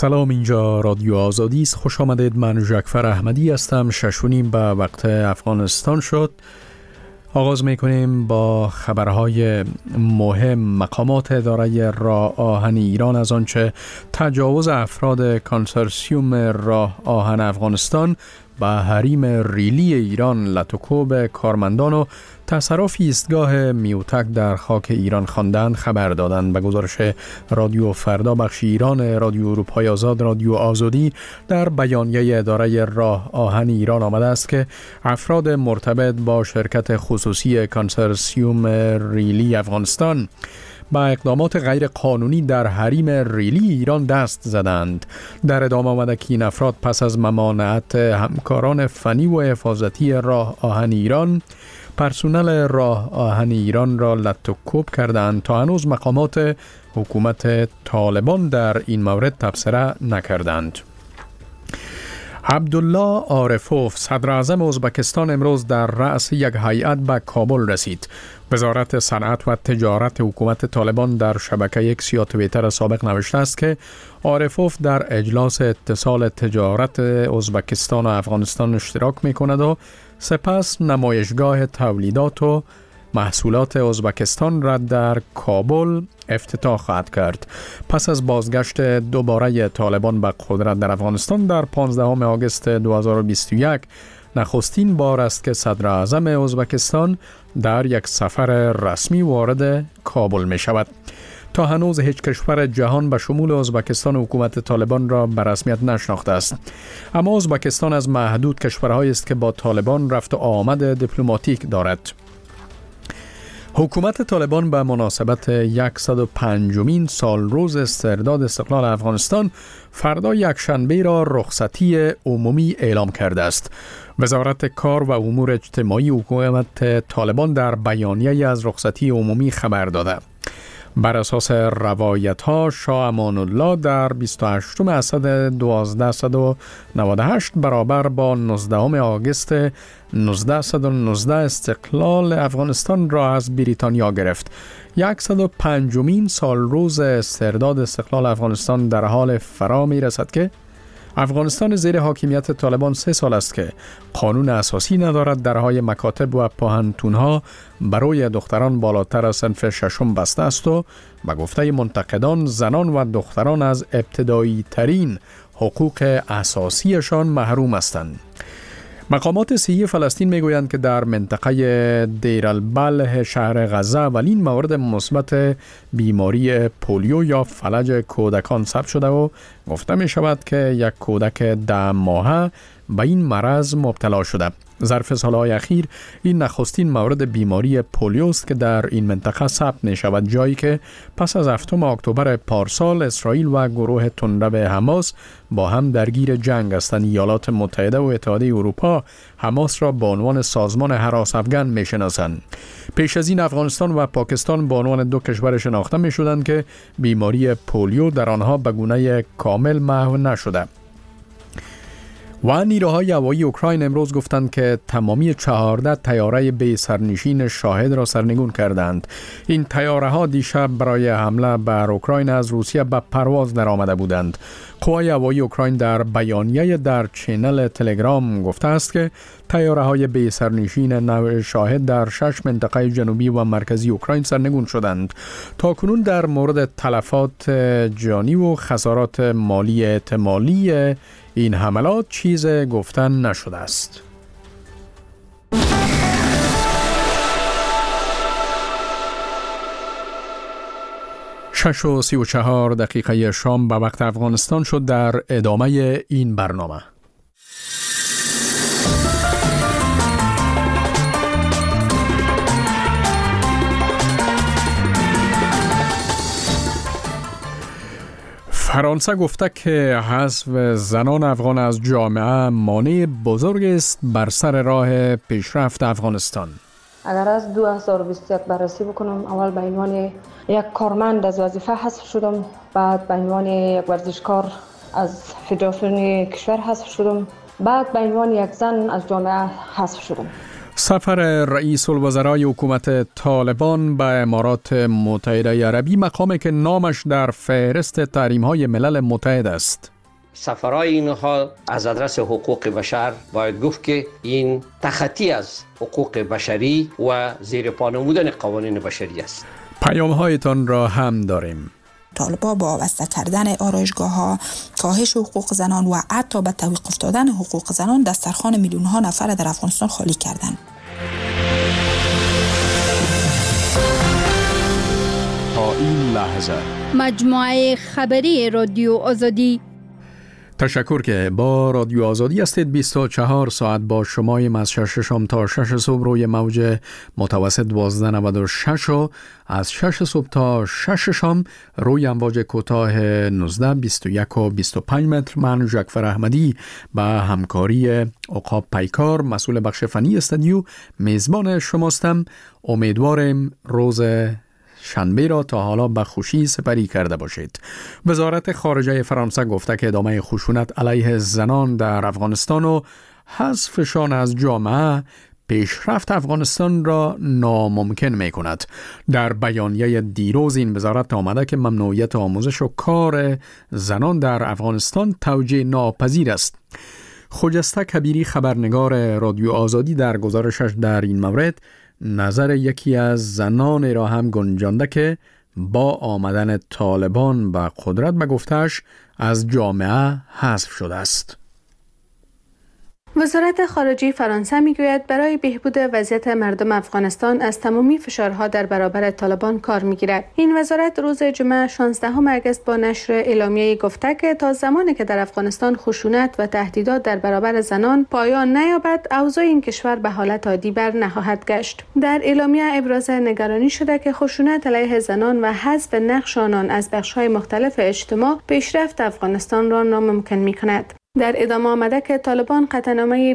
سلام، اینجا رادیو آزادی است. خوش آمدید. من جعفر احمدی هستم. 6:30 به وقت افغانستان شد. آغاز میکنیم با خبرهای مهم. مقامات اداره راه آهن ایران از آنچه تجاوز افراد کنسورسیوم راه آهن افغانستان به حریم ریلی ایران لطوکوب کارمندان و تصرف ایستگاه میوتک در خاک ایران خواندند خبر دادند. به گزارش رادیو فردا بخش ایران رادیو اروپای آزاد رادیو آزادی در بیانیه اداره راه آهن ایران آمده است که افراد مرتبط با شرکت خصوصی کنسورسیوم ریلی افغانستان با اقدامات غیر قانونی در حریم ریلی ایران دست زدند. در ادامه آمده که این افراد پس از ممانعت همکاران فنی و حفاظتی راه آهن ایران پرسنل راه آهن ایران را لطوکوب کردند تا هنوز مقامات حکومت طالبان در این مورد تبصره نکردند. عبدالله عارفوف صدر اعظم ازبکستان امروز در رأس یک هیئت به کابل رسید. وزارت صنعت و تجارت حکومت طالبان در شبکه اکس یا توییتر سابق نوشته است که عارفوف در اجلاس اتصال تجارت ازبکستان و افغانستان اشتراک می کند و سپس نمایشگاه تولیدات و محصولات ازبکستان را در کابل افتتاح خواهد کرد. پس از بازگشت دوباره طالبان به قدرت در افغانستان در 15 آگوست 2021 نخستین بار است که صدر اعظم ازبکستان در یک سفر رسمی وارد کابل می شود. تا هنوز هیچ کشور جهان به شمول ازبکستان حکومت طالبان را به رسمیت نشناخته است. اما ازبکستان از محدود کشورهایی است که با طالبان رفت و آمد دیپلماتیک دارد. حکومت طالبان به مناسبت 105مین سال روز استرداد استقلال افغانستان فردا یکشنبه را رخصتی عمومی اعلام کرده است. وزارت کار و امور اجتماعی حکومت طالبان در بیانیه از رخصتی عمومی خبر داده. بر اساس روایت ها شاه امان الله در 28 اسد 1298 برابر با 19 آگوست 1919 استقلال افغانستان را از بریتانیا گرفت. 105مین سال روز استرداد استقلال افغانستان در حال فرا می رسد که افغانستان زیر حاکمیت طالبان 3 سال است که قانون اساسی ندارد. درهای مکاتب و پوهنتونها برای دختران بالاتر از صنف 6 بسته است و به گفته منتقدان زنان و دختران از ابتدایی ترین حقوق اساسیشان محروم هستند. مقامات صحی فلسطین میگویند که در منطقه دیر البلح شهر غزه اولین مورد مثبت بیماری پولیو یا فلج کودکان ثبت شده و گفته می شود که یک کودک 10 ماهه به این مرض مبتلا شده. ظرف سالهای اخیر این نخستین مورد بیماری پولیو است که در این منطقه ثبت می شود، جایی که پس از 7 اکتبر پارسال اسرائیل و گروه تندرو حماس با هم درگیر جنگ هستند. ایالات متحده و اتحادیه اروپا حماس را به عنوان سازمان هراس افغان می شناسند. پیش از این افغانستان و پاکستان به عنوان 2 کشور شناخته می شدند که بیماری پولیو در آنها به گونه کامل محو نشده. و نیروهای هوایی اوکراین امروز گفتند که تمامی 14 طیاره بی سرنشین شاهد را سرنگون کردند. این طیاره ها دیشب برای حمله بر اوکراین از روسیه به پرواز درآمده بودند. قوای هوایی اوکراین در بیانیه در چینل تلگرام گفته است که طیاره های بی سرنشین نوع شاهد در 6 منطقه جنوبی و مرکزی اوکراین سرنگون شدند. تاکنون در مورد تلفات جانی و خسارات مالی احتمالی این حملات چیز گفتن نشده است. 6:34 شام به وقت افغانستان شد. در ادامه این برنامه فرانسه گفته که حذف زنان افغان از جامعه مانع بزرگ است بر سر راه پیشرفت افغانستان. اگر از 2021 بررسی بکنم، اول به عنوان یک کارمند از وظیفه حذف شدم، بعد به عنوان یک ورزشکار از فدراسیون کشور حذف شدم، بعد به عنوان یک زن از جامعه حذف شدم. سفر رئیس الوزرای حکومت طالبان به امارات متحده عربی، مقامی که نامش در فهرست تحریم‌های ملل متحد است. سفرهای اینها از آدرس حقوق بشر باید گفت که این تخطی از حقوق بشری و زیر پا نمودن قوانین بشری است. پیام‌هایتان را هم داریم. طالبان با وابسته کردن آرایشگاه‌ها، کاهش حقوق زنان و حتی به توقف دادن حقوق زنان دسترخوان میلیون‌ها نفر در افغانستان خالی کردند. تا این لحظه مجموعه خبری رادیو آزادی. تشکر که با رادیو آزادی هستید. 24 ساعت با شماییم از 6 شام تا 6 صبح روی موج متوسط 1296 و از 6 صبح تا 6 شام روی امواج کوتاه 19 21 و 25 متر. من ژکفر احمدی با همکاری عقاب پیکار مسئول بخش فنی استودیو میزبان شماستم. امیدوارم روز شنبه را تا حالا به خوشی سپری کرده باشید. وزارت خارجه فرانسه گفته که ادامه خشونت علیه زنان در افغانستان و حذفشان از جامعه پیشرفت افغانستان را ناممکن می کند. در بیانیه دیروز این وزارت آمده که ممنوعیت آموزش و کار زنان در افغانستان توجیه ناپذیر است. خجسته کبیری خبرنگار رادیو آزادی در گزارشش در این مورد نظر یکی از زنان را هم گنجانده که با آمدن طالبان به قدرت به گفتش از جامعه حذف شده است. وزارت خارجه فرانسه میگوید برای بهبود وضعیت مردم افغانستان از تمامی فشارها در برابر طالبان کار میگیرد. این وزارت روز جمعه 16 آگوست با نشر اعلامیه گفته که تا زمانی که در افغانستان خشونت و تهدیدات در برابر زنان پایان نیابد، اوضاع این کشور به حالت عادی بر نخواهد گشت. در اعلامیه ابراز نگرانی شده که خشونت علیه زنان و حذف نقش آنان از بخش‌های مختلف اجتماع پیشرفت افغانستان را ناممکن می‌کند. در ادامه آمده که طالبان قطعنامه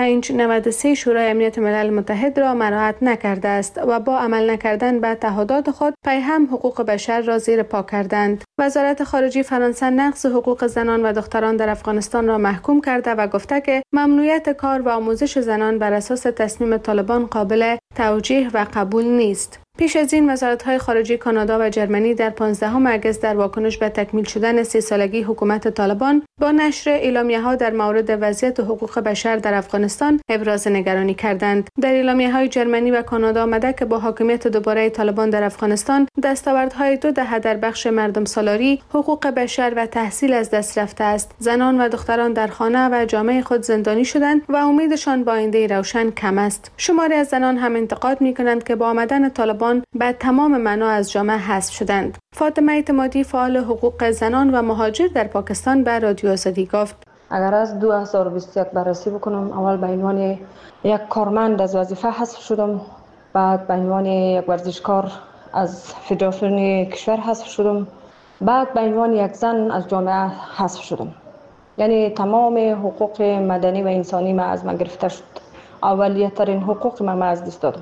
2593 شورای امنیت ملل متحد را مراعات نکرده است و با عمل نکردن به تعهدات خود پیهم حقوق بشر را زیر پا کردند. وزارت خارجه فرانسه نقض حقوق زنان و دختران در افغانستان را محکوم کرده و گفته که ممنوعیت کار و آموزش زنان بر اساس تصمیم طالبان قابل توجیه و قبول نیست. پیش از این وزارت‌های خارجه کانادا و جرمنی در 15 آگوست در واکنش به تکمیل شدن 30 سالگی حکومت طالبان با نشر اعلامیه‌ها در مورد وضعیت حقوق بشر در افغانستان ابراز نگرانی کردند. در اعلامیه‌های جرمنی و کانادا آمده که با حاکمیت دوباره طالبان در افغانستان دستاوردهای 2 دهه در بخش مردم سالاری، حقوق بشر و تحصیل از دست رفته است. زنان و دختران در خانه و جامعه خود زندانی شدند و امیدشان به آینده روشن کم است. شماری از زنان هم انتقاد می‌کنند که با آمدن طالبان به تمام معنا از جامعه حذف شدند. فاطمه اعتمادی فعال حقوق زنان و مهاجر در پاکستان به رادیو آزادی گفت: اگر از 2021 بررسی بکنم، اول به عنوان یک کارمند از وظیفه حذف شدم، بعد به عنوان یک ورزشکار از فدراسیون کشور حذف شدم، بعد به عنوان یک زن از جامعه حذف شدم. یعنی تمام حقوق مدنی و انسانی ما از من گرفته شد. اولیه ترین حقوق ما از دست دادم.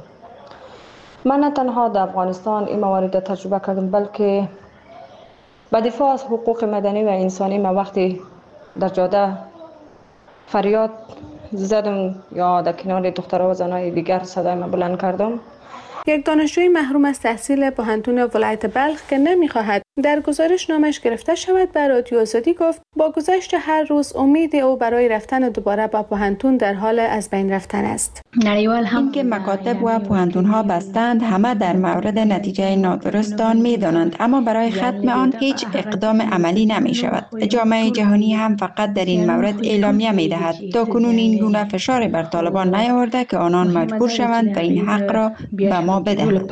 من نه تنها در افغانستان این موارد تجربه کردم، بلکه به دفاع از حقوق مدنی و انسانی من وقتی در جاده فریاد زدم یا در کنار دخترها و زنای دیگر صدای من بلند کردم. یک دانشجوی محروم از تحصیل پوهنتون ولایت بلخ که نمی‌خواهد در گزارش نامش گرفته شود به رادیو آزادی گفت با گذشت هر روز امید او برای رفتن دوباره به پوهنتون در حال از بین رفتن است. این که مکاتب و پوهنتون‌ها بستند همه در مورد نتیجه نادرست آن می‌دانند، اما برای ختم آن هیچ اقدام عملی نمی‌شود. جامعه جهانی هم فقط در این مورد اعلامیه می‌دهد. تاکنون این گونه فشار بر طالبان نیاورده که آنان مجبور شوند و این حق را به ما بدهند.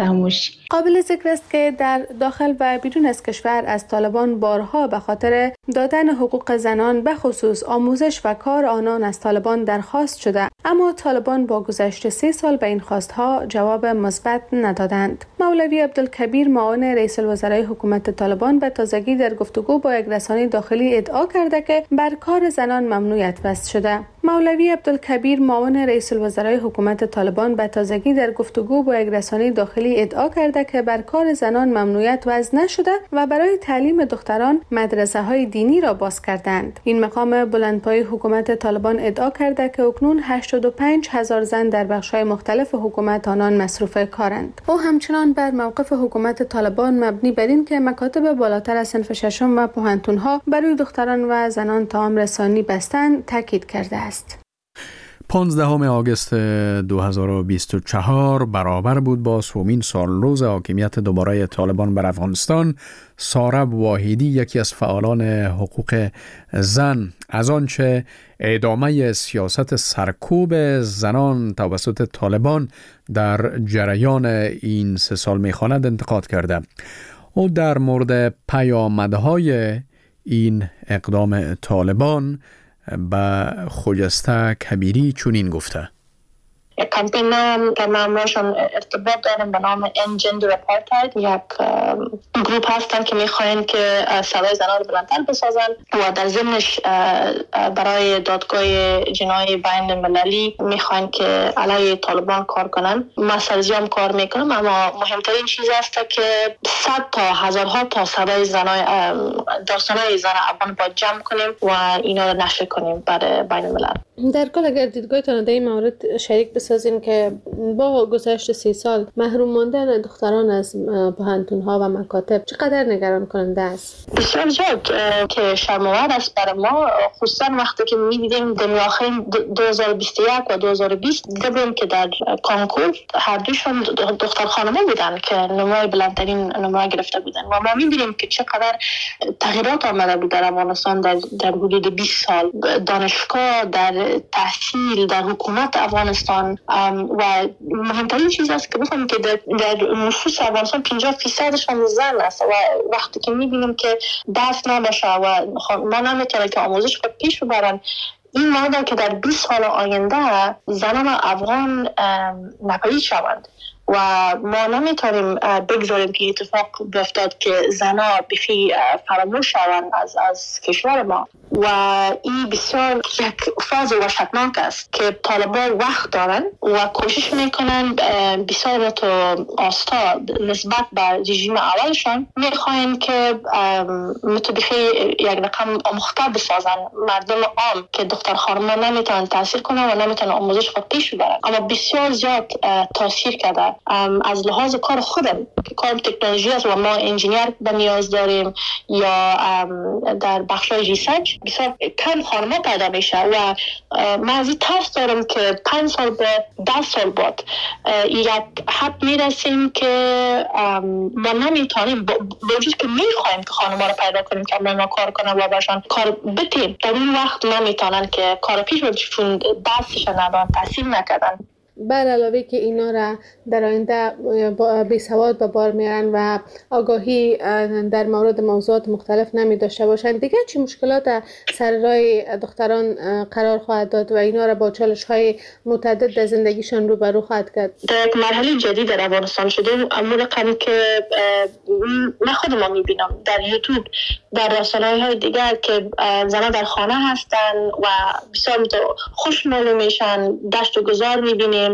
قابل ذکر است که در داخل و بیرون از کشور از طالبان بارها به خاطر دادن حقوق زنان به خصوص آموزش و کار آنان از طالبان درخواست شده، اما طالبان با گذشت 3 سال به این خواستها جواب مثبت ندادند. مولوی عبدالکبیر معاون رئیس الوزرای حکومت طالبان به تازگی در گفتگو با یک رسانه داخلی ادعا کرده که بر کار زنان ممنوعیت وضع شده. مولوی عبدالکبیر معاون رئیس الوزرای حکومت طالبان به تازگی در گفتگو با یک رسانه داخلی ادعا کرده که بر کار زنان ممنوعیت وضع نشده و برای تعلیم دختران مدرسه‌های دینی را باز کردند. این مقام بلندپایه حکومت طالبان ادعا کرده که اکنون 85,000 زن در بخش‌های مختلف حکومت آنان مصروف کارند. او همچنان بر موقف حکومت طالبان مبنی بر این که مکاتب بالاتر از صنف ششم و پوهنتون‌ها برای دختران و زنان طعام رسانی بستند تاکید کرده است. 15 آگوست 2024 برابر بود با 3مین سالروز حاکمیت دوباره طالبان بر افغانستان. ساره واحدی، یکی از فعالان حقوق زن، از آنچه ادامه سیاست سرکوب زنان توسط طالبان در جریان این 3 سال می‌خواند انتقاد کرده. او در مورد پیامدهای این اقدام طالبان به خجسته کبیری چنین گفته: یک کمپین که من باشون ارتباط دارم به نام End Gender Apartheid. یک گروپ هستن که میخواین که صدای زنان رو بلندتر بسازن و در ضمنش برای دادگاه جنایی بین المللی میخواین که علیه طالبان کار کنن. من سرزیام کار میکنم، اما مهمترین چیز است که 100 تا هزارها تا صدای زنای داستانهای زن افغان باید جمع کنیم و اینا رو نشر کنیم برای بین الملل. در کل اگر دیدگاهتان در این مورد شریک بسازین که با گذشت 30 سال محروم ماندن دختران از پوهنتون‌ها و مکاتب چقدر نگران کننده است؟ بسیار زیاد که شرم‌آور است برای ما، خصوصا وقتی که می‌بینیم در آخرین 2021 و 2020 دیدیم که در کانکور هر دوشون دختر خانم‌ها بودن که نمره بلندترین نمره گرفته بودن و ما می‌بینیم که چقدر تغییرات آمده بود در افغانستان در حدود 20 سال. دانشگاه، در تحصیل، در حکومت افغانستان و مهمترین چیز است که بفهمیم که در نفوس افغانستان 50% زن است و وقتی که میبینیم که دست نباشه و ما نمیتونیم که آموزش خود پیش ببرن، این معنی که در 20 سال آینده زنان افغان ناپدید شوند و ما نمیتونیم بگذاریم که اتفاق بیفتد که زنها بخی فراموش شوند از کشور ما و این بسیار یک فاز وحشتناک است که طالبان وقت دارن و کوشش میکنن بسیار تو آستا نسبت به رژیم اولشان میخواین که متبخی یک رقم آموخته بسازن مردم عام که دختر خانم‌ها نمیتونن تحصیل کنن و نمیتونن آموزش خود پیش ببرن، اما بسیار زیاد تاثیر کرده از لحاظ کار خودم که کار تکنولوژی است و ما انجینیر به نیاز داریم یا در بخشای ریسرچ بسیار کم خانم‌ها پیدا میشه و من از این ترس دارم که 5 سال به 10 سال بعد یک حد میرسیم که ما نمیتونیم با وجود که میخوایم که خانم‌ها رو پیدا کنیم که ما کار کنن و باشن کار بتیم، در این وقت نمیتونن که کار پیش ببرن چون دستش ندارن، تحصیل نکردن. بر علاوه که اینا را در آینده بی‌سواد به بار میارن و آگاهی در مورد موضوعات مختلف نمی داشته باشند، دیگه چی مشکلات سر راه دختران قرار خواهد داد و اینا را با چالش‌های متعدد در زندگیشان روبرو خواهد کرد؟ در یک مرحله جدید در افغانستان شدیم، اما رقمی که من خودم میبینم در یوتیوب، در رسانه‌های دیگر که زنان در خانه هستن و بسیار خوش معلوم میشن، دشت و گذار میبینیم.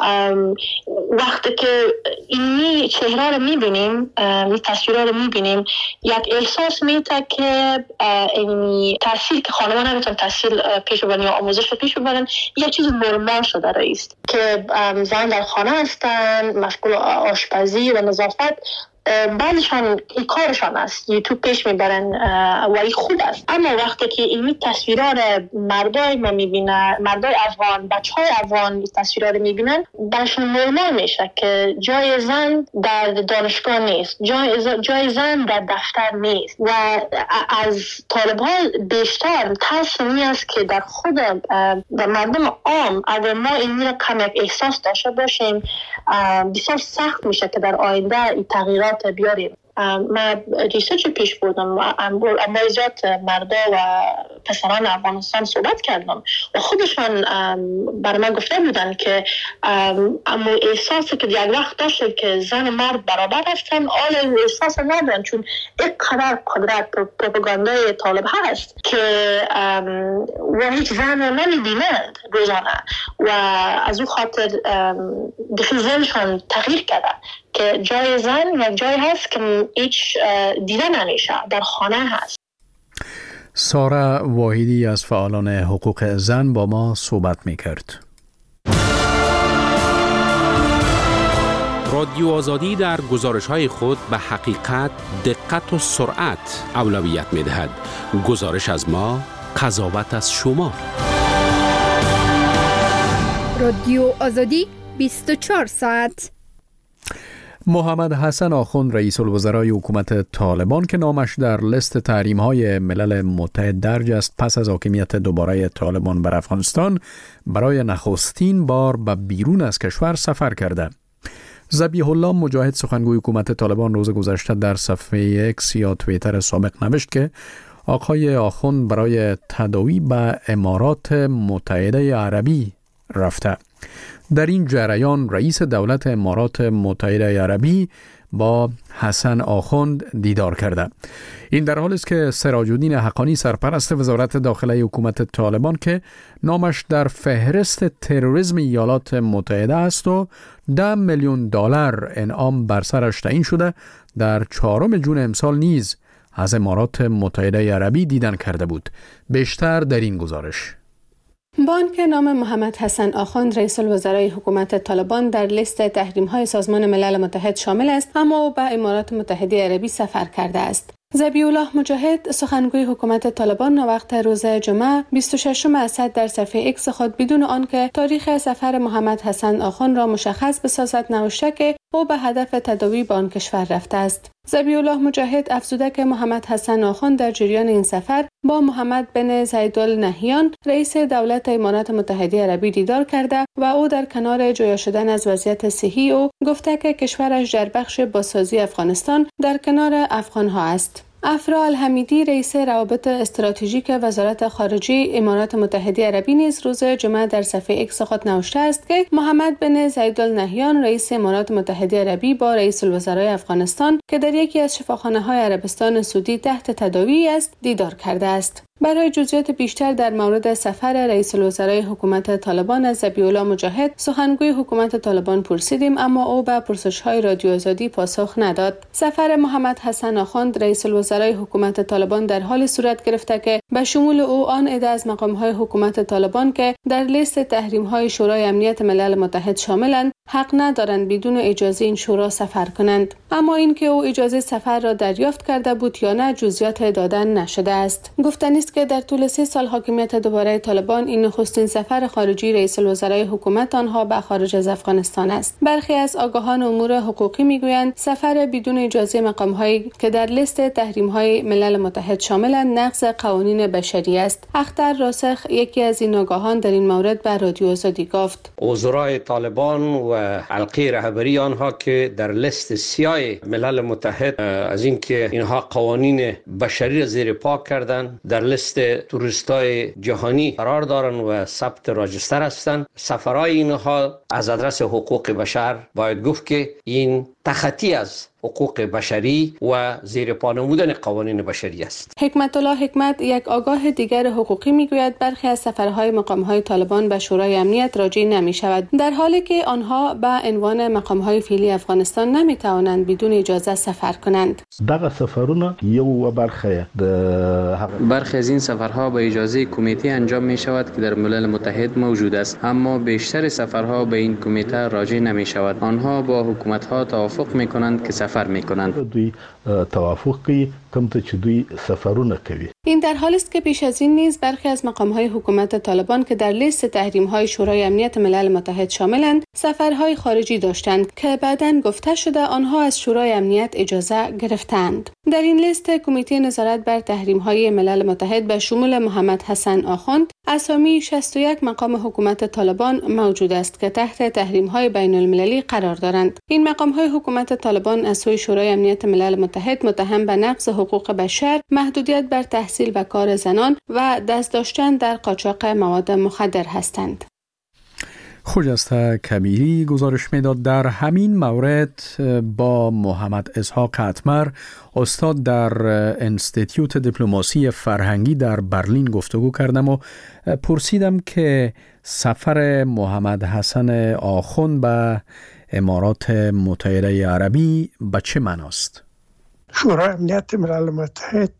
وقتی که این چهره رو میبینیم، این تصویرها رو میبینیم، یک احساس میده که این تحصیل که خانمان نمیتونن تحصیل پیش ببرن یا آموزش رو پیش ببرن یک چیز نرمال شده است که زن در خانه هستن، مسئول آشپزی و نظافت، بعضیشان این کارشان است، یوتیوب پیش میبرن و این خوب است. اما وقتی که این تصویرها رو مردای ما میبینن، مردای افغان، بچهای افغان تصویرها رو میبینن، برشون نرمال میشه که جای زن در دانشگاه نیست، جای زن در دفتر نیست و از طالب‌ها بیشتر ترس این است که در خود در مردم عام اگر ما این رو کم یک احساس داشته باشیم، بسیار سخت میشه که در آینده این تغییرات بیاریم. من ریسرچ پیش بردم و زیاد مردا و پسران افغانستان صحبت کردم و خودشان بر من گفته بودن که اما احساسی که یک وقت داشته که زن و مرد برابر هستن آل احساس ندارن، چون اینقدر قدرت پروپاگاندای طالب هست که و هیچ زن رو نمیبینند روزانه و از اون خاطر ذهنشان تغییر کرده که جای زن یک جای هست که هیچ دیده نمیشه، در خانه هست. سارا واحدی از فعالان حقوق زن با ما صحبت می‌کرد. رادیو آزادی در گزارش‌های خود به حقیقت، دقت و سرعت اولویت می‌دهد. گزارش از ما، قضاوت از شما. رادیو آزادی 24 ساعت. محمد حسن آخوند رئیس الوزرای حکومت طالبان که نامش در لیست تحریم‌های ملل متحد درج است، پس از حاکمیت دوباره طالبان بر افغانستان برای نخستین بار به بیرون از کشور سفر کرده. ذبیح الله مجاهد سخنگوی حکومت طالبان روز گذشته در صفحه اکس یا توییتر سابق نوشت که آقای آخوند برای تداوی به امارات متحده عربی رفته. در این جریان رئیس دولت امارات متحده عربی با حسن آخوند دیدار کرده. این در حالی است که سراج الدین حقانی سرپرست وزارت داخله حکومت طالبان که نامش در فهرست تروریسم ایالات متحده است و $10 میلیون انعام بر سرش تعیین شده، در 4 جون امسال نیز از امارات متحده عربی دیدن کرده بود. بیشتر در این گزارش. با آنکه نام محمد حسن آخوند رئیس الوزرای حکومت طالبان در لیست تحریم‌های سازمان ملل متحد شامل است، اما او به امارات متحده عربی سفر کرده است. ذبیح الله مجاهد سخنگوی حکومت طالبان وقت روز جمعه 26 اسد در صفحه اکس خود بدون آنکه تاریخ سفر محمد حسن آخوند را مشخص بسازد نوشته که او به هدف تداوی به آن کشور رفته است. ذبیح الله مجاهد افزوده که محمد حسن آخوند در جریان این سفر با محمد بن زاید ال نهیان رئیس دولت امارات متحده عربی دیدار کرده و او در کنار جویا شدن از وضعیت صحی او گفته که کشورش در بخش بازسازی افغانستان در کنار افغانها است. افرا الحمیدی رئیس روابط استراتژیک وزارت خارجه امارات متحده عربی نیز روز جمعه در صفحه اکس خود نوشته است که محمد بن زاید ال نهیان رئیس امارات متحده عربی با رئیس الوزرای افغانستان که در یکی از شفاخانه‌های عربستان سعودی تحت تداوی است دیدار کرده است. برای جزئیات بیشتر در مورد سفر رئیس الوزرای حکومت طالبان از ذبیح الله مجاهد سخنگوی حکومت طالبان پرسیدیم، اما او به پرسش‌های رادیو آزادی پاسخ نداد. سفر محمد حسن آخوند رئیس الوزرای حکومت طالبان در حال صورت گرفته که به شمول او آن عده از مقام‌های حکومت طالبان که در لیست تحریم‌های شورای امنیت ملل متحد شاملند حق ندارند بدون اجازه این شورا سفر کنند. اما اینکه او اجازه سفر را دریافت کرده بود یا نه جزئیات دادن نشده است. گفتنی است که در طول 3 سال حاکمیت دوباره طالبان این نخستین سفر خارجی رئیس الوزرای حکومت آنها به خارج از افغانستان است. برخی از آگاهان امور حقوقی میگویند سفر بدون اجازه مقام‌هایی که در لیست تحریم‌های ملل متحد شاملند نقض قوانین بشری است. اختر راسخ یکی از این آگاهان در این مورد به رادیو آزادی گفت وزرای طالبان و حلقه رهبری آنها که در لیست سیاه ملل متحد از اینکه اینها قوانین بشری را زیر پا کردن در لیست توریستای جهانی قرار دارن و ثبت راجستر هستند. سفرهای اینها از آدرس حقوق بشر باید گفت که این تخطی از حقوق بشری و زیر پا نمودن قوانین بشری است. حکمت الله حکمت یک آگاه دیگر حقوقی میگوید برخی از سفرهای مقام‌های طالبان به شورای امنیت راجع نمی شود، در حالی که آنها به عنوان مقام‌های فعلی افغانستان نمی توانند بدون اجازه سفر کنند. دغه سفرونه یو برخی از این سفرها به اجازه کمیته انجام می شود که در ملل متحد موجود است، اما بیشتر سفرها به این کمیته راجع نمی شود. آنها با حکومت‌ها توافق می کنند که سفر می کنند. دوی توافق کوي کم ته چې دوی سفرونه کوي. این در حالی است که پیش از این نیز برخی از مقام‌های حکومت طالبان که در لیست تحریم‌های شورای امنیت ملل متحد شاملند سفرهای خارجی داشتند که بعداً گفته شده آنها از شورای امنیت اجازه گرفتند. در این لیست کمیته نظارت بر تحریم‌های ملل متحد به شمول محمد حسن آخوند اسامی 61 مقام حکومت طالبان موجود است که تحت تحریم‌های بین‌المللی قرار دارند. این مقام‌های حکومت طالبان از سوی شورای امنیت ملل متحد متهم به نقض حقوق بشر، محدودیت بر تحصیل و کار زنان و دست داشتن در قاچاق مواد مخدر هستند. خجسته کبیری گزارش میداد. در همین مورد با محمد اسحاق اتمر استاد در انستیتیوت دیپلماسی فرهنگی در برلین گفتگو کردم و پرسیدم که سفر محمد حسن آخوند به امارات متحده عربی به چه معناست؟ شورای امنیت ملل متحد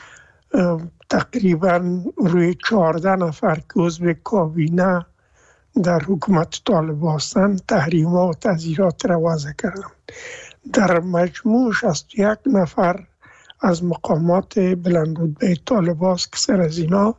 تقریبا روی 14 نفر که عضو کابینه در حکومت طالب هستند تحریم و تعزیرات را وضع کردند. در مجموع 61 نفر از مقامات بلند رتبه طالب است که سر از اینا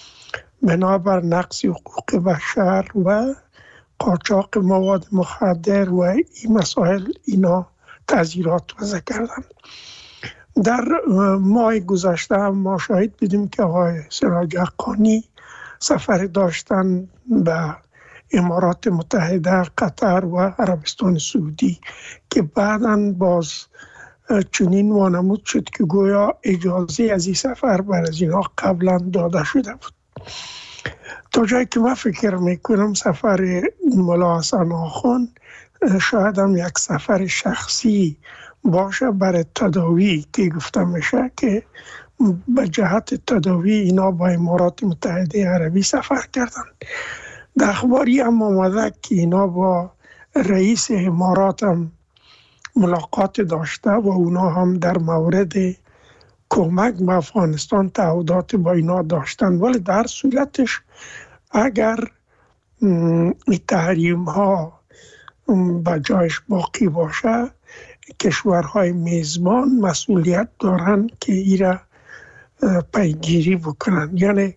بنابر نقض حقوق بشر و قاچاق مواد مخدر و این مسائل اینا تعزیرات وضع کردند. در ماه گذشته هم ما شاهد بودیم که آقای سراج حقانی سفر داشتن به امارات متحده، قطر و عربستان سعودی که بعداً باز چنین وانمود شد که گویا اجازه از این سفر بر از اینها قبلا داده شده بود. تا جایی که من فکر میکنم سفر ملا حسن آخوند شاید هم یک سفر شخصی باشه برای تداوی که گفته میشه که به جهت تداوی اینا با امارات متحده عربی سفر کردن. در اخباری هم آمده که اینا با رئیس امارات هم ملاقات داشته و اونا هم در مورد کمک به افغانستان تعهدات با اینا داشتن، ولی در صورتش اگر این تحریم ها به جایش باقی باشه کشورهای میزبان مسئولیت دارن که ایره پیگیری بکنن. یعنی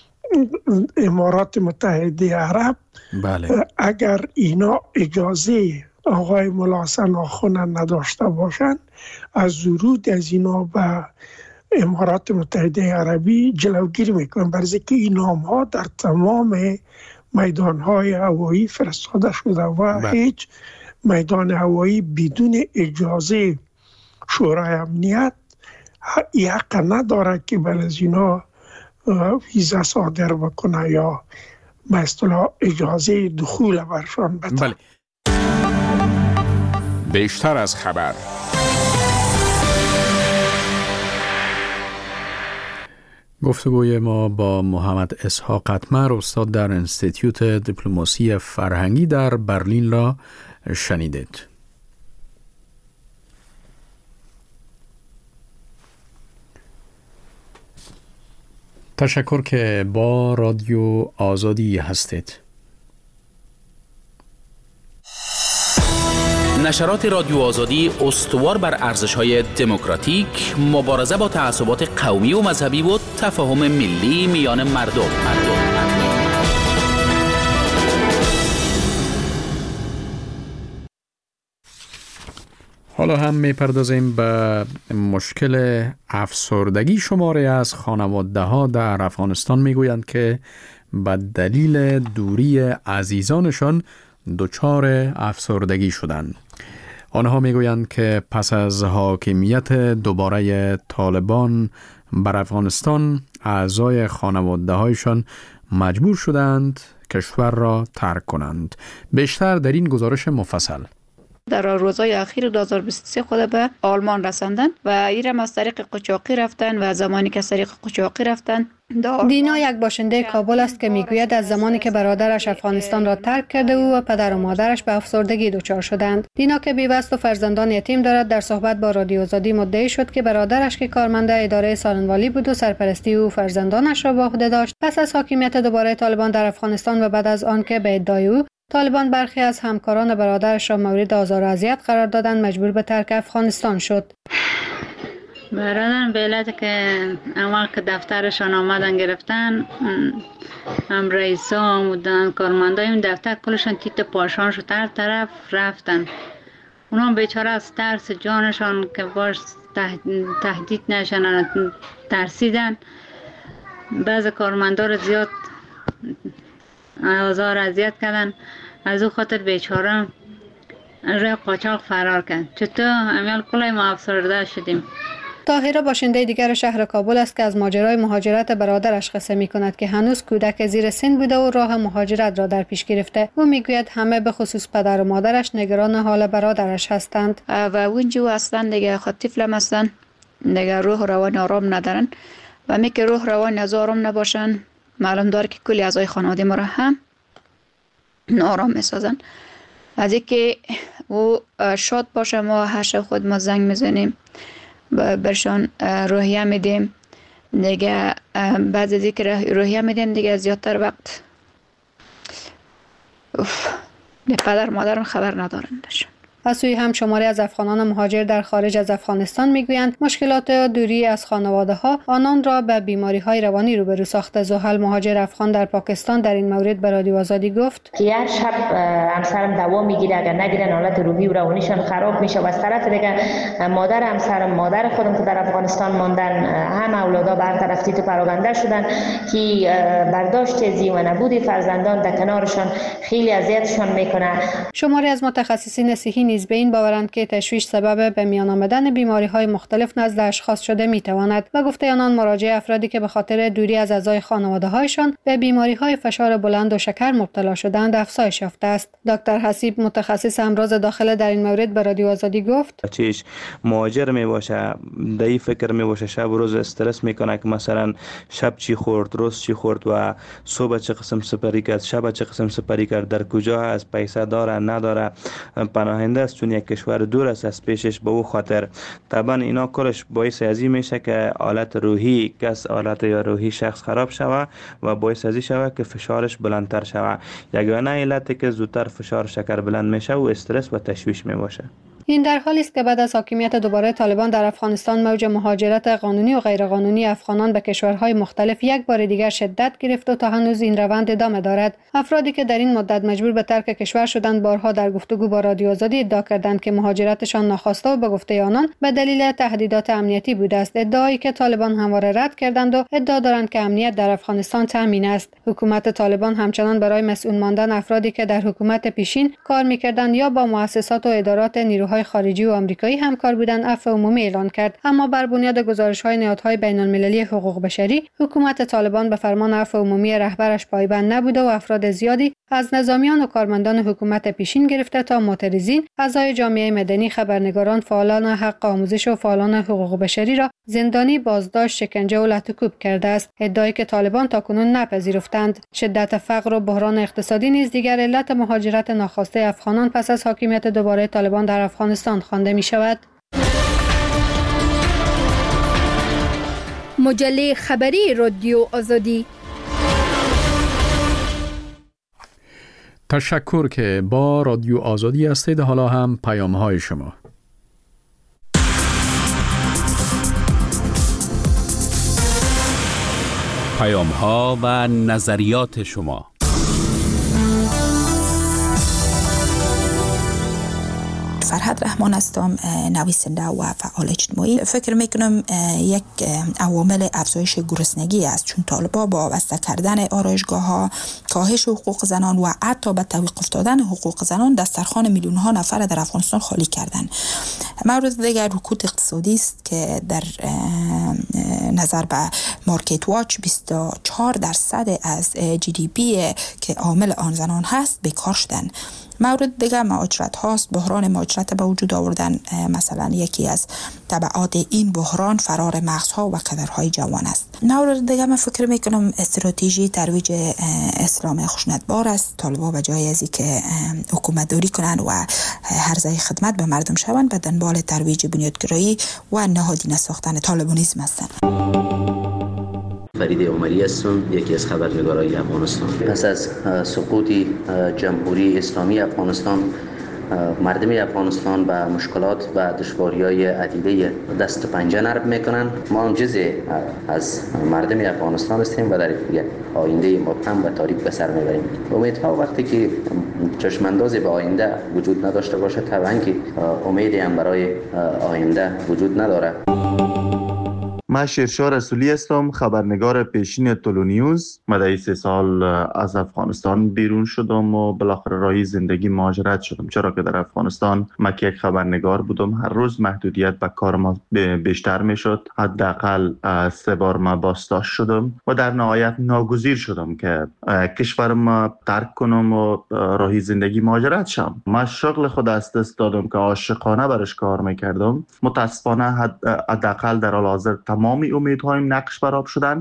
امارات متحده عرب بله. اگر اینا اجازه آقای ملا حسن آخوند نداشته باشند از ورود از اینا به امارات متحده عربی جلوگیری میکنن، برای که این نام ها در تمام میدان های هوایی فرستاده شده و هیچ میدان هوایی بدون اجازه شورای امنیت حق نداره که بر از اینا ویزا صادر بکنه یا به اصطلاح اجازه دخول برشان بده. بله. بیشتر از خبر. گفتگوی ما با محمد اسحاق اتمر استاد در انستیتیوت دیپلماسی فرهنگی در برلین را شنیدید. تشکر که با رادیو آزادی هستید. نشرات رادیو آزادی استوار بر ارزش‌های دموکراتیک، مبارزه با تعصبات قومی و مذهبی و تفاهم ملی میان مردم. حالا هم میپردازیم به مشکل افسردگی. شماره از خانواده ها در افغانستان میگویند که به دلیل دوری عزیزانشان دچار افسردگی شدند. آنها میگویند که پس از حاکمیت دوباره طالبان بر افغانستان اعضای خانواده هایشان مجبور شدند کشور را ترک کنند. بیشتر در این گزارش مفصل. در روزهای اخیر 2023 خود به آلمان رساندن و ایرم از طریق قاچاقی رفتن و زمانی که از طریق قاچاقی رفتن. دینا یک باشنده کابل است که میگوید از زمانی که برادرش افغانستان را ترک کرده او و پدر و مادرش به افسردگی دچار شدند. دینا که بیوست و فرزندان یتیم دارد در صحبت با رادیو آزادی مدعی شد که برادرش که کارمند اداره سالنوالی بود و سرپرستی او فرزندانش را به عهده داشت، پس از حاکمیت دوباره طالبان در افغانستان و بعد از آن که به ادعای او طالبان برخی از همکاران برادرش را مورد آزار و اذیت قرار دادند مجبور به ترک افغانستان شد. برادرم به علت که اول که دفترشان آمدن گرفتن، هم رئیسا آمودن، کارمندای این دفتر کلشان تیت پاشان شد هر طرف رفتن. اونا بیچاره از ترس جانشان که باش تهدید نشن ترسیدن. بعض کارمندا رو زیاد آزار اذیت کردن. از او خاطر بیچاره روی قاچاق فرار کرد. چطور امیال کلای ما افسرده شدیم. طاهره باشنده دیگر شهر کابل است که از ماجرای مهاجرت برادرش قصه می کند که هنوز کودک زیر سن بوده و راه مهاجرت را در پیش گرفته. او میگوید همه به خصوص پدر و مادرش نگران حال برادرش هستند و اونجا اصلا دیگه خود طفلم هستن، دیگه روح و روان آرام ندارن و می که روح روان از آرام نباشن معلوم داره که کلی اعضای خانواده ما را هم ناآرام میسازن. از اینکه او شاد باشه ما هر شب خود ما زنگ میزنیم برشان روحیه میدیم. دیگه بعد از اینکه روحیه میدیم دیگه زیادتر وقت پدر مادرم خبر ندارندشون. از سوی هم شماری از افغانان مهاجر در خارج از افغانستان میگویند مشکلات دوری از خانواده ها آنان را به بیماری های روانی روبرو ساخته. زحل مهاجر افغان در پاکستان در این مورد به رادیو آزادی گفت که هر شب همسرم دوا میگیره، اگر نگیرن حالت روحی و روانیشان خراب میشه و از طرف دیگه مادر همسرم، مادر خودم که در افغانستان ماندن، هم اولادا برطرف تیت پراگنده شدن که برداشت زی و نبود فرزندان در کنارشان خیلی اذیتشان میکنه. شماری از متخصصین صحی نیز به این باورند که تشویش سبب به میان آمدن بیماری‌های مختلف نزد اشخاص شده می‌تواند و گفته آنان مراجعه افرادی که به خاطر دوری از اعضای خانواده‌هایشان به بیماری‌های فشار بلند و شکر مبتلا شدند افزایش یافته است. دکتر حسیب متخصص امراض داخله در این مورد به رادیو آزادی گفت چیش مهاجر میباشه دای فکر میباشه شب و روز استرس میکنه که مثلا شب چی خورد، روز چی خورد و صبح چه قسم سپری کرد، شب چه قسم سپری کرد، در کجا هست، پیسه داره نداره، پناهنده است چون یک کشور دور است از پیشش. به او خاطر طبعا اینا کلش باعث ازی میشه که حالت روحی حالت یا روحی شخص خراب شوه و باعث ازی شوه که فشارش بلندتر شوه. یگانه علتی که زودتر فشار شکر بلند میشه و استرس و تشویش میباشه. این در حالی است که بعد از حاکمیت دوباره طالبان در افغانستان موج مهاجرت قانونی و غیرقانونی افغانان به کشورهای مختلف یک بار دیگر شدت گرفت و تا هنوز این روند ادامه دارد. افرادی که در این مدت مجبور به ترک کشور شدند بارها در گفتگو با رادیو آزادی ادعا کردند که مهاجرتشان ناخواسته و به گفته آنان به دلیل تهدیدات امنیتی بوده است، ادعایی که طالبان همواره رد کردند و ادعا دارند که امنیت در افغانستان تامین است. حکومت طالبان همچنان برای مسئول ماندن افرادی که در حکومت پیشین کار می‌کردند یا با مؤسسات و ادارات نیروهای خارجی و آمریکایی همکار بودند عفو عمومی اعلان کرد، اما بر بنیاد گزارش‌های نهادهای بین‌المللی حقوق بشری حکومت طالبان به فرمان عفو عمومی رهبرش پایبند نبوده و افراد زیادی از نظامیان و کارمندان حکومت پیشین گرفته تا معترضین، اعضای جامعه مدنی، خبرنگاران، فعالان حق آموزش و فعالان حقوق بشری را زندانی، بازداشت، شکنجه و لطوکوب کرده است، ادعایی که طالبان تاکنون نپذیرفتند. شدت فقر و بحران اقتصادی نیز دیگر علت مهاجرت ناخواسته افغانان پس از حاکمیت دوباره طالبان در افغانستان خوانده می شود. مجله خبری رادیو آزادی. تشکر که با رادیو آزادی هستید. حالا هم پیام های شما. پیام ها و نظریات شما. فرهاد رحمان هستم، نویسنده و فعال اجتماعی. فکر میکنم یک عوامل افزایش گرسنگی است، چون طالبان با وابسته کردن آرایشگاه‌ها، کاهش حقوق زنان و حتی به توقف دادن حقوق زنان دسترخوان میلیون ها نفر در افغانستان خالی کردن. مورد دیگر رکود اقتصادی است که در نظر به مارکت واچ 24% از GDP که عامل آن زنان هست بیکار شدن. مورد دیگر مهاجرت هاست. بحران مهاجرت به وجود آوردن مثلا یکی از تبعات این بحران فرار مغزها و کدرهای جوان است. مورد دیگر من فکر میکنم استراتژی ترویج اسلام خشونتبار است. طالبان به جای از اینکه حکومت داری کنند و هرزه خدمت به مردم شوند به دنبال ترویج بنیادگرایی و نهادینه ساختن طالبانیسم هستند. فرید عمری هستم، یکی از خبرنگارای افغانستان. پس از سقوط جمهوری اسلامی افغانستان مردم افغانستان به مشکلات و دشواری‌های عدیده دست و پنجه نرم میکنن. ما هم جزء از مردم افغانستان هستیم و در آینده مبهم و تاریک به سر میبریم. امیدها وقتی که چشماندازی به آینده وجود نداشته باشه، طبعا که امیدی هم برای آینده وجود نداره. من شیرشاه رسولی هستم، خبرنگار پیشین تولو نیوز. من 3 سال از افغانستان بیرون شدم و بالاخره راهی زندگی مهاجرت شدم، چرا که در افغانستان من که یک خبرنگار بودم، هر روز محدودیت به کار ما بیشتر میشد. حداقل 3 بار من بازداشت شدم و در نهایت ناگزیر شدم که کشورم ترک کنم و راهی زندگی مهاجرت شم. من شغل خود از دست دادم که عاشقانه برش کار میکردم. متاسفانه حداقل در حال حاضر تمامی امیدهایم نقش برآب شدن.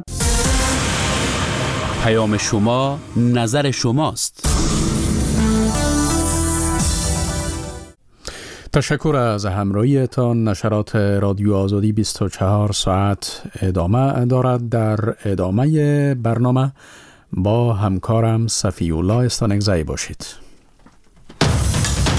پیام شما، نظر شماست. تشکر از همراهیتان. نشرات رادیو آزادی 24 ساعت ادامه دارد. در ادامه برنامه با همکارم صفی الله استانکزی باشید.